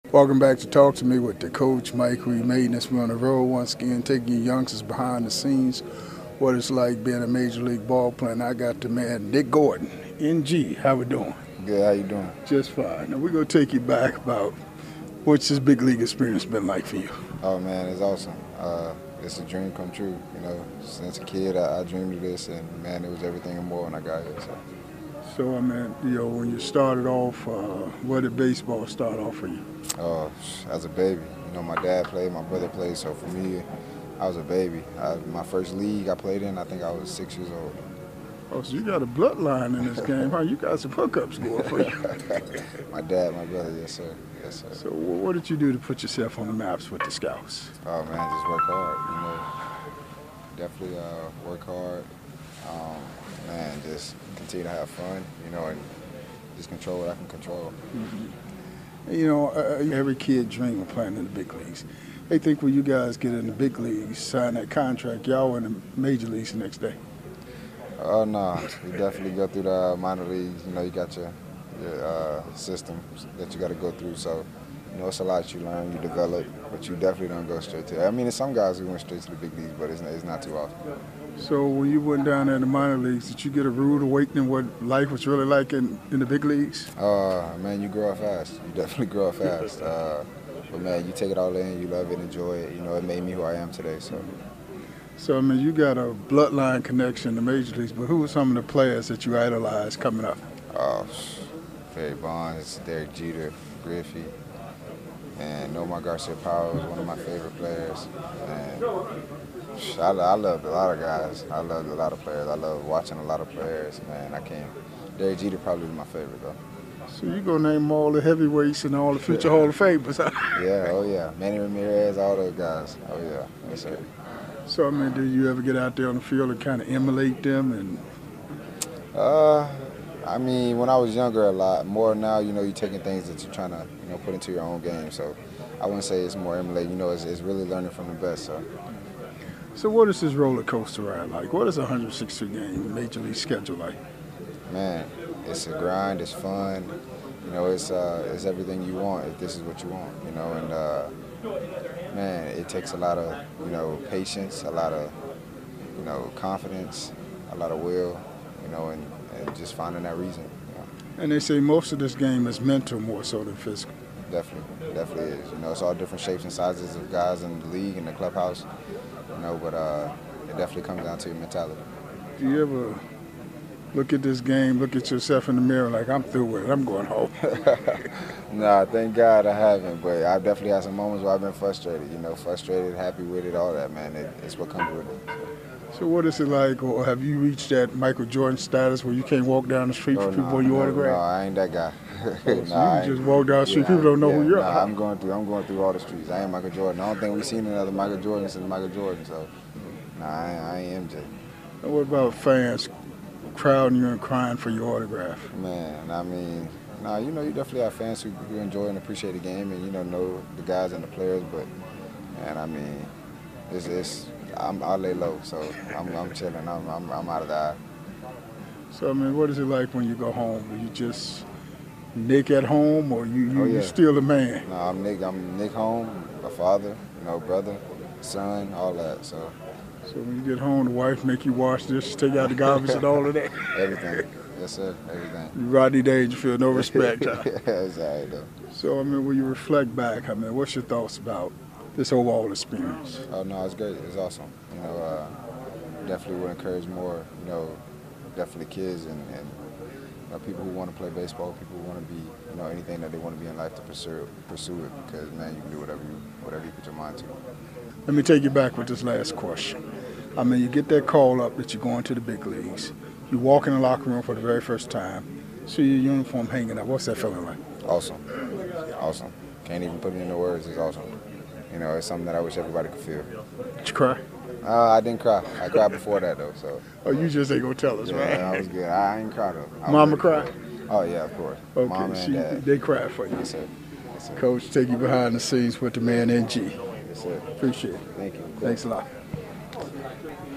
Welcome back to Talk to Me with the coach, Mike Reed Maintenance. We're on the road once again, taking you youngsters behind the scenes, what it's like being a Major League ball player. And I got the man, Dick Gordon, NG. How we doing? Good, how you doing? Just fine. Now, we're going to take you back about what's this big league experience been like for you? Oh, man, it's awesome. It's a dream come true. You know, since a kid, I dreamed of this, and, man, it was everything and more when I got here. So, I mean, when you started off, where did baseball start off for you? As a baby. You know, my dad played, my brother played, so for me, I was a baby. My first league I played in, I think I was 6 years old. Oh, so you got a bloodline in this game, huh? You got some hookups going for you. My dad, my brother, yes, sir. Yes, sir. So what did you do to put yourself on the maps with the Scouts? Oh, man, just work hard, you know. Definitely work hard. Man, just continue to have fun, you know, and just control what I can control. Mm-hmm. You know, every kid dreams of playing in the big leagues. They think when you guys get in the big leagues, sign that contract, y'all in the major leagues the next day. Oh, no. You definitely go through the minor leagues. You know, you got your system that you got to go through. So, you know, it's a lot you learn, you develop, but you definitely don't go straight to it. I mean, there's some guys who went straight to the big leagues, but it's not too often. So when you went down there in the minor leagues, did you get a rude awakening what life was really like in the big leagues? Man, you grow up fast. You definitely grow up fast. But, man, you take it all in, you love it, enjoy it. You know, it made me who I am today. So, I mean, you got a bloodline connection to major leagues, but who were some of the players that you idolized coming up? Barry Bonds, Derek Jeter, Griffey, and Nomar Garcia-Powell was one of my favorite players. And I loved a lot of guys. I loved a lot of players. I love watching a lot of players. Man, Derek Jeter probably was my favorite, though. So you gonna name all the heavyweights and all the future Hall of Famers, huh? Yeah, oh yeah. Manny Ramirez, all those guys. Oh yeah, yes sir. So, I mean, did you ever get out there on the field and kind of emulate them? I mean, when I was younger, a lot more. Now, you know, you're taking things that you're trying to, you know, put into your own game. So, I wouldn't say it's more emulating. You know, it's really learning from the best. So, what is this roller coaster ride like? What is a 160-game major league schedule like? Man, it's a grind. It's fun. You know, it's everything you want if this is what you want. You know, and man, it takes a lot of, you know, patience, a lot of, you know, confidence, a lot of will, you know, and just finding that reason. You know. And they say most of this game is mental more so than physical. Definitely is. You know, it's all different shapes and sizes of guys in the league, in the clubhouse, you know, but it definitely comes down to your mentality. Do you ever look at this game, look at yourself in the mirror like, I'm through with it, I'm going home? Nah, thank God I haven't, but I've definitely had some moments where I've been frustrated, you know, happy with it, all that, man. It's what comes with it. So what is it like, or have you reached that Michael Jordan status where you can't walk down the street for people on your autograph? No, I ain't that guy. So you can just walk down the street, people don't know who you are. I'm going through all the streets. I ain't Michael Jordan. I don't think we've seen another Michael Jordan since Michael Jordan, so I ain't MJ. And what about fans crowding you and crying for your autograph? Man, I mean, you know, you definitely have fans who enjoy and appreciate the game and, you know the guys and the players, but, man, I mean, I lay low, so I'm chilling. I'm out of the eye. So, I mean, what is it like when you go home? Are you just Nick at home, or you still a man? No, I'm Nick home, a father, you know, brother, son, all that, so. So when you get home, the wife make you wash dishes, take out the garbage and all of that? Everything. Yes, sir. Everything. You Rodney Dangerfield, no respect, huh? That's all right, though. So, I mean, when you reflect back, I mean, what's your thoughts about this overall experience? Oh, no, it's great. It's awesome. You know, definitely would encourage more, you know, definitely kids and you know, people who want to play baseball, people who want to be, you know, anything that they want to be in life to pursue it because, man, you can do whatever you put your mind to. Let me take you back with this last question. I mean, you get that call up that you're going to the big leagues. You walk in the locker room for the very first time, see your uniform hanging up. What's that feeling like? Awesome. Awesome. Can't even put it into words. It's awesome. You know, it's something that I wish everybody could feel. Did you cry? I didn't cry. I cried before that, though. So. Oh, you just ain't going to tell us, right? Yeah, I was good. I ain't cried, though. Mama cried? Oh, yeah, of course. Okay, Mama and Dad. They cried for you. Yes, sir. Yes, sir. Coach, take you behind the scenes with the man, NG. Yes, sir. Appreciate it. Thank you. Thanks a lot.